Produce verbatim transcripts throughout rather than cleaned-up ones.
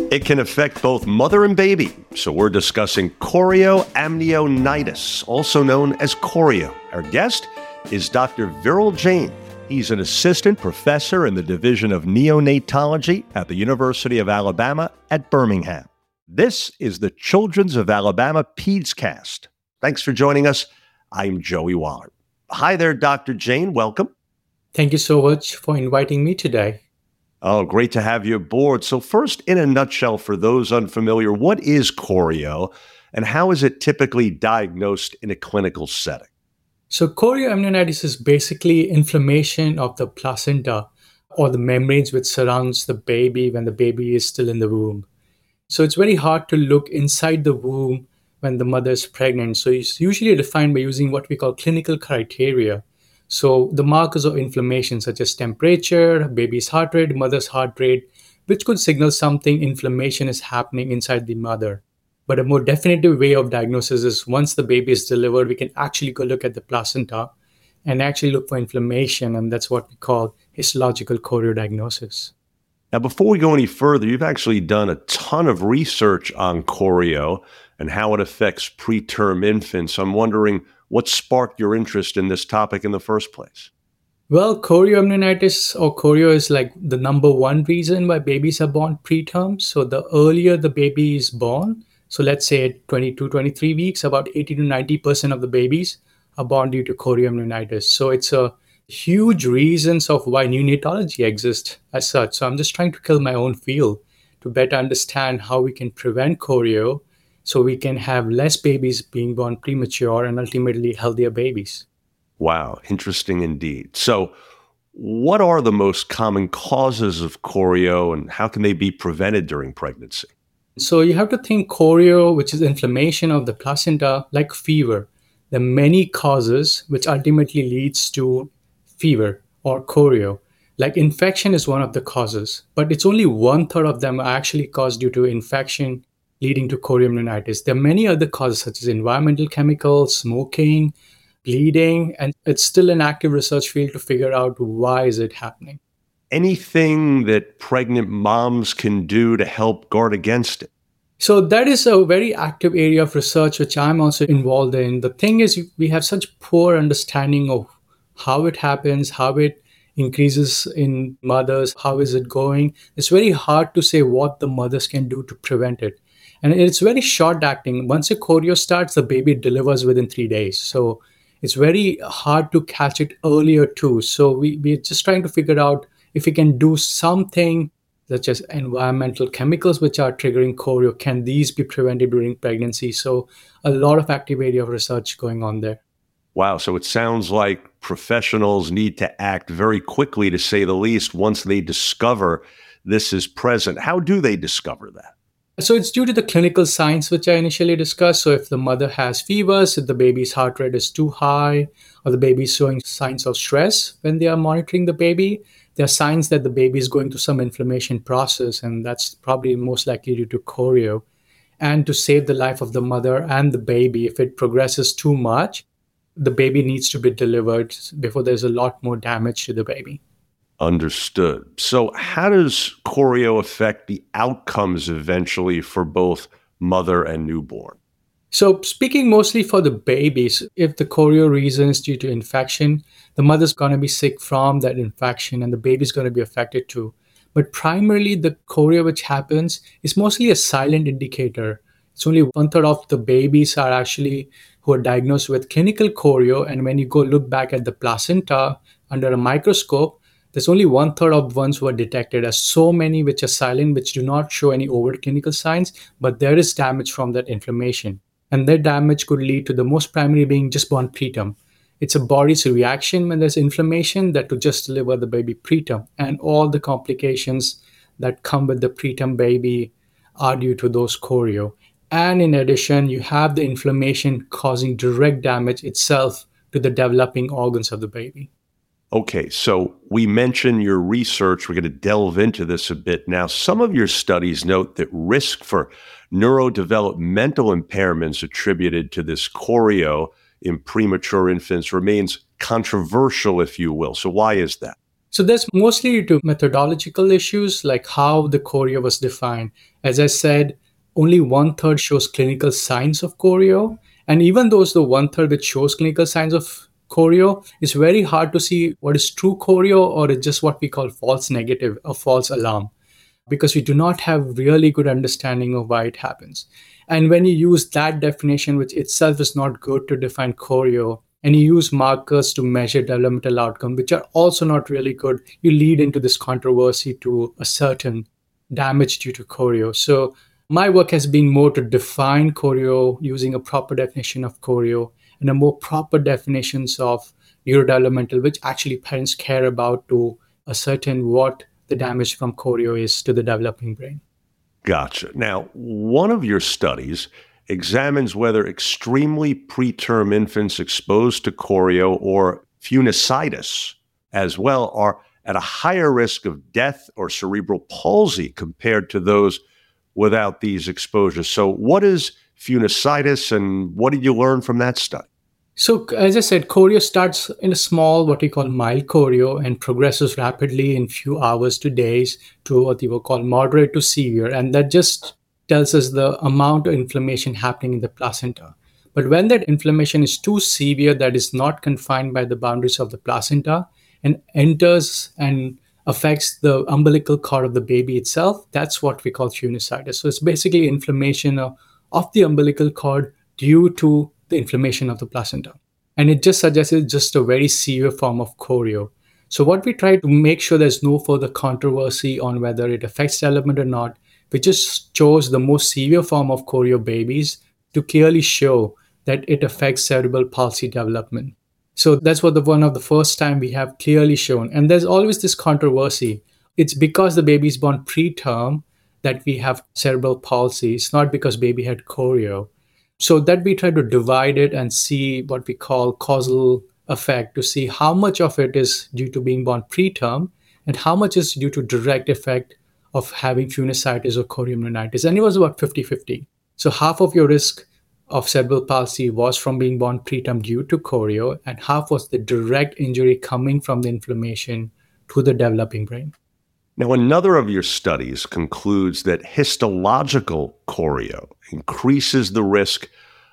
It can affect both mother and baby, so we're discussing chorioamnionitis, also known as chorio. Our guest is Doctor Viral Jain. He's an assistant professor in the Division of Neonatology at the University of Alabama at Birmingham. This is the Children's of Alabama PedsCast. Thanks for joining us. I'm Joey Waller. Hi there, Doctor Jain. Welcome. Thank you so much for inviting me today. Oh, great to have you aboard. So first, in a nutshell, for those unfamiliar, what is chorio and how is it typically diagnosed in a clinical setting? So chorioamnionitis is basically inflammation of the placenta or the membranes which surrounds the baby when the baby is still in the womb. So it's very hard to look inside the womb when the mother is pregnant. So it's usually defined by using what we call clinical criteria. So the markers of inflammation such as temperature, baby's heart rate, mother's heart rate, which could signal something inflammation is happening inside the mother. But a more definitive way of diagnosis is once the baby is delivered, we can actually go look at the placenta and actually look for inflammation. And that's what we call histological choriodiagnosis. Now, before we go any further, you've actually done a ton of research on chorio and how it affects preterm infants. I'm wondering, what sparked your interest in this topic in the first place? Well, chorioamnionitis or chorio is like the number one reason why babies are born preterm. So the earlier the baby is born, so let's say at twenty-two, twenty-three weeks, about eighty to ninety percent of the babies are born due to chorioamnionitis. So it's a huge reasons of why neonatology exists as such. So I'm just trying to kill my own field to better understand how we can prevent chorio so we can have less babies being born premature and ultimately healthier babies. Wow, interesting indeed. So what are the most common causes of chorio and how can they be prevented during pregnancy? So you have to think chorio, which is inflammation of the placenta, like fever. There are many causes which ultimately leads to fever or chorio. Like infection is one of the causes, but it's only one third of them are actually caused due to infection leading to chorioamnionitis. There are many other causes such as environmental chemicals, smoking, bleeding, and it's still an active research field to figure out why is it happening. Anything that pregnant moms can do to help guard against it? So that is a very active area of research which I'm also involved in. The thing is, we have such poor understanding of how it happens, how it increases in mothers, how is it going. It's very hard to say what the mothers can do to prevent it. And it's very short acting. Once a chorio starts, the baby delivers within three days. So it's very hard to catch it earlier too. So we, we're just trying to figure out if we can do something such as environmental chemicals which are triggering chorio. Can these be prevented during pregnancy? So a lot of active area of research going on there. Wow. So it sounds like professionals need to act very quickly, to say the least, once they discover this is present. How do they discover that? So it's due to the clinical signs which I initially discussed. So if the mother has fevers, if the baby's heart rate is too high, or the baby is showing signs of stress when they are monitoring the baby, there are signs that the baby is going through some inflammation process, and that's probably most likely due to chorio. And to save the life of the mother and the baby, if it progresses too much, the baby needs to be delivered before there's a lot more damage to the baby. Understood. So how does chorio affect the outcomes eventually for both mother and newborn? So speaking mostly for the babies, if the chorio reason is due to infection, the mother's going to be sick from that infection and the baby's going to be affected too. But primarily the chorio which happens is mostly a silent indicator. It's only one third of the babies are actually who are diagnosed with clinical chorio. And when you go look back at the placenta under a microscope, there's only one third of ones who are detected, as so many which are silent, which do not show any overt clinical signs, but there is damage from that inflammation. And that damage could lead to the most primary being just born preterm. It's a body's reaction when there's inflammation that to just deliver the baby preterm. And all the complications that come with the preterm baby are due to those chorio. And in addition, you have the inflammation causing direct damage itself to the developing organs of the baby. Okay, so we mentioned your research. We're going to delve into this a bit now. Some of your studies note that risk for neurodevelopmental impairments attributed to this chorio in premature infants remains controversial, if you will. So why is that? So that's mostly due to methodological issues like how the chorea was defined. As I said, only one third shows clinical signs of choreo. And even those the one third that shows clinical signs of choreo, it's very hard to see what is true choreo or it's just what we call false negative or false alarm, because we do not have really good understanding of why it happens. And when you use that definition, which itself is not good to define choreo, and you use markers to measure developmental outcome, which are also not really good, you lead into this controversy to a certain damage due to choreo. So my work has been more to define choreo using a proper definition of choreo and a more proper definitions of neurodevelopmental, which actually parents care about to ascertain what the damage from choreo is to the developing brain. Gotcha. Now, one of your studies examines whether extremely preterm infants exposed to choreo or funisitis as well are at a higher risk of death or cerebral palsy compared to those without these exposures. So what is funisitis and what did you learn from that study? So, as I said, choreo starts in a small, what we call mild choreo, and progresses rapidly in few hours to days to what we will call moderate to severe. And that just tells us the amount of inflammation happening in the placenta. But when that inflammation is too severe, that is not confined by the boundaries of the placenta and enters and affects the umbilical cord of the baby itself, that's what we call funisitis. So, it's basically inflammation of, of the umbilical cord due to the inflammation of the placenta. And it just suggests it's just a very severe form of choreo. So what we try to make sure there's no further controversy on whether it affects development or not, we just chose the most severe form of choreo babies to clearly show that it affects cerebral palsy development. So that's what the one of the first time we have clearly shown. And there's always this controversy. It's because the baby is born preterm that we have cerebral palsy. It's not because baby had choreo. So that we try to divide it and see what we call causal effect to see how much of it is due to being born preterm and how much is due to direct effect of having funisitis or chorioamnionitis. And it was about fifty-fifty. So half of your risk of cerebral palsy was from being born preterm due to choreo, and half was the direct injury coming from the inflammation to the developing brain. Now, another of your studies concludes that histological choreo increases the risk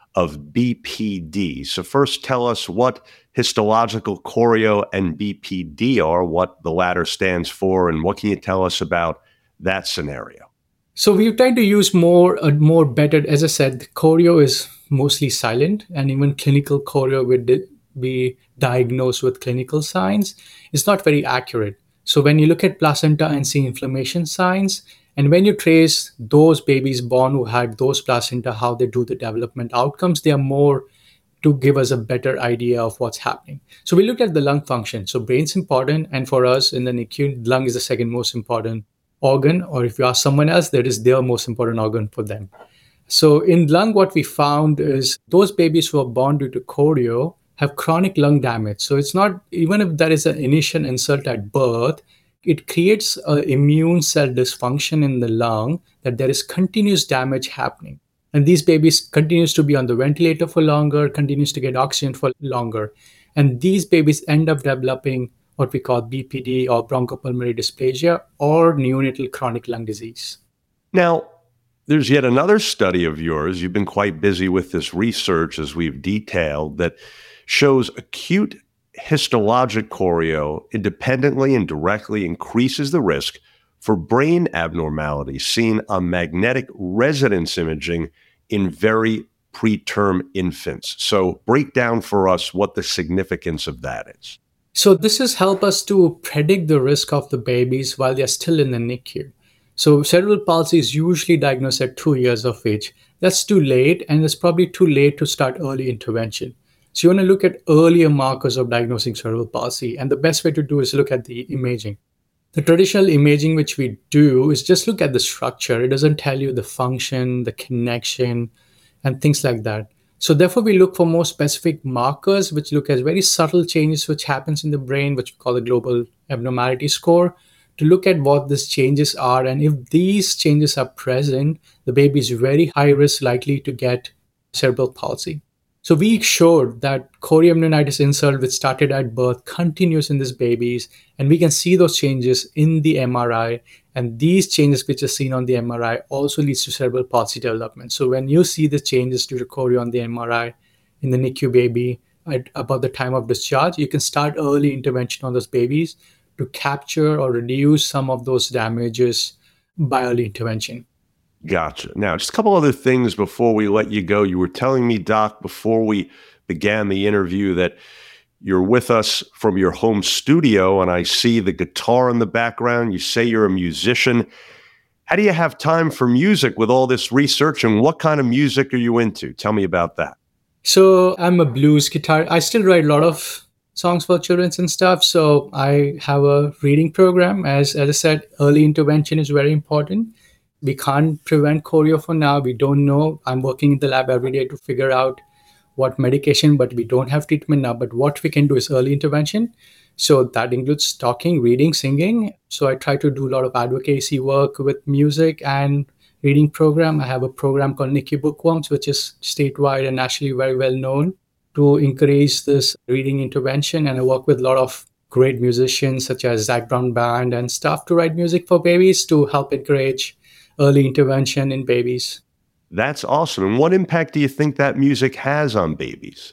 of B P D. So first tell us what histological choreo and B P D are, what the latter stands for, and what can you tell us about that scenario? So we've tried to use more, uh, more better, as I said, the choreo is mostly silent, and even clinical choreo would di- be diagnosed with clinical signs. It's not very accurate. So when you look at placenta and see inflammation signs, and when you trace those babies born who had those placenta, how they do the development outcomes, they are more to give us a better idea of what's happening. So we looked at the lung function. So brain's important, and for us in the N I C U, lung is the second most important organ, or if you ask someone else, that is their most important organ for them. So in lung, what we found is those babies who are born due to choreo have chronic lung damage. So it's not, even if there is an initial insult at birth, it creates an immune cell dysfunction in the lung that there is continuous damage happening. And these babies continues to be on the ventilator for longer, continues to get oxygen for longer. And these babies end up developing what we call B P D or bronchopulmonary dysplasia or neonatal chronic lung disease. Now, there's yet another study of yours. You've been quite busy with this research, as we've detailed, that shows acute histologic choreo independently and directly increases the risk for brain abnormalities seen on magnetic resonance imaging in very preterm infants. So break down for us what the significance of that is. So this has helped us to predict the risk of the babies while they're still in the N I C U. So cerebral palsy is usually diagnosed at two years of age. That's too late, and it's probably too late to start early intervention. So you want to look at earlier markers of diagnosing cerebral palsy, and the best way to do is look at the imaging. The traditional imaging which we do is just look at the structure. It doesn't tell you the function, the connection, and things like that. So therefore, we look for more specific markers which look at very subtle changes which happens in the brain, which we call the global abnormality score, to look at what these changes are. And if these changes are present, the baby is very high risk likely to get cerebral palsy. So we showed that chorioamnionitis insult, which started at birth, continues in these babies, and we can see those changes in the M R I. And these changes which are seen on the M R I also leads to cerebral palsy development. So when you see the changes due to chorio on the M R I in the N I C U baby at about the time of discharge, you can start early intervention on those babies to capture or reduce some of those damages by early intervention. Gotcha. Now, just a couple other things before we let you go. You were telling me, Doc, before we began the interview that you're with us from your home studio, and I see the guitar in the background. You say you're a musician. How do you have time for music with all this research, and what kind of music are you into? Tell me about that. So I'm a blues guitar. I still write a lot of songs for children and stuff. So I have a reading program. As, as I said, early intervention is very important. We can't prevent chorio for now. We don't know. I'm working in the lab every day to figure out what medication, but we don't have treatment now. But what we can do is early intervention. So that includes talking, reading, singing. So I try to do a lot of advocacy work with music and reading program. I have a program called N I C U Bookworms, which is statewide and nationally very well known to encourage this reading intervention. And I work with a lot of great musicians such as Zac Brown Band and stuff to write music for babies to help encourage early intervention in babies. That's awesome. And what impact do you think that music has on babies?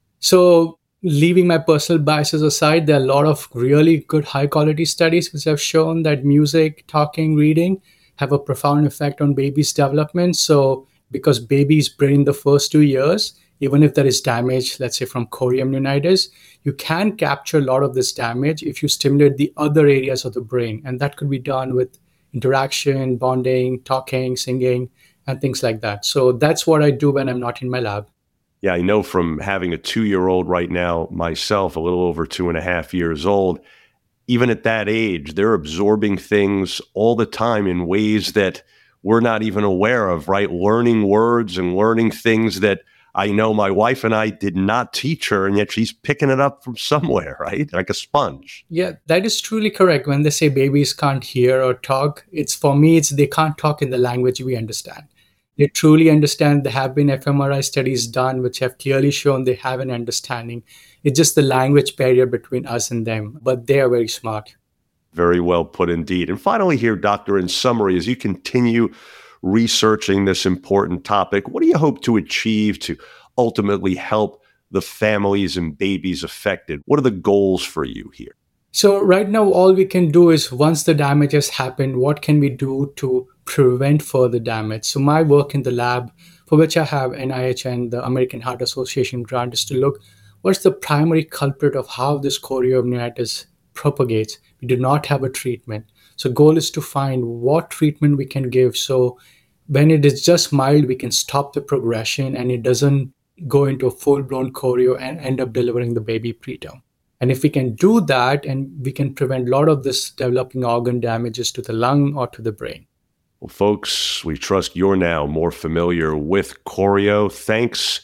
So leaving my personal biases aside, there are a lot of really good high quality studies which have shown that music, talking, reading have a profound effect on babies' development. So because babies' brain the first two years, even if there is damage, let's say from chorioamnionitis, you can capture a lot of this damage if you stimulate the other areas of the brain. And that could be done with interaction, bonding, talking, singing, and things like that. So that's what I do when I'm not in my lab. Yeah, I know from having a two-year-old right now myself, a little over two and a half years old, even at that age, they're absorbing things all the time in ways that we're not even aware of, right? Learning words and learning things that I know my wife and I did not teach her, and yet she's picking it up from somewhere, right? Like a sponge. Yeah, that is truly correct. When they say babies can't hear or talk, it's for me, it's they can't talk in the language we understand. They truly understand. There have been fMRI studies done which have clearly shown they have an understanding. It's just the language barrier between us and them, but they are very smart. Very well put indeed. And finally here, Doctor, in summary, as you continue researching this important topic, what do you hope to achieve to ultimately help the families and babies affected? What are the goals for you here? So right now, all we can do is once the damage has happened, what can we do to prevent further damage? So my work in the lab, for which I have N I H and the American Heart Association grant, is to look what's the primary culprit of how this chorioamnionitis propagates. We do not have a treatment. So goal is to find what treatment we can give. So when it is just mild, we can stop the progression and it doesn't go into a full-blown chorio and end up delivering the baby preterm. And if we can do that, and we can prevent a lot of this developing organ damages to the lung or to the brain. Well, folks, we trust you're now more familiar with chorio. Thanks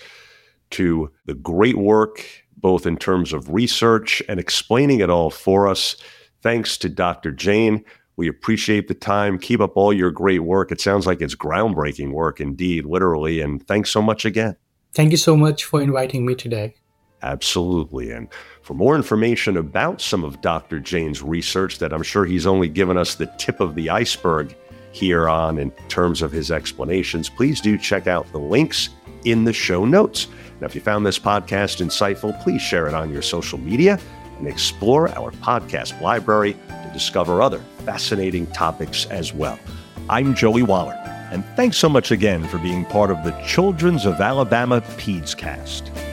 to the great work, both in terms of research and explaining it all for us. Thanks to Doctor Jain. We appreciate the time. Keep up all your great work. It sounds like it's groundbreaking work indeed, literally. And thanks so much again. Thank you so much for inviting me today. Absolutely. And for more information about some of Doctor Jain's research that I'm sure he's only given us the tip of the iceberg here on in terms of his explanations, please do check out the links in the show notes. Now, if you found this podcast insightful, please share it on your social media and explore our podcast library to discover other fascinating topics as well. I'm Joey Waller, and thanks so much again for being part of the Children's of Alabama PedsCast.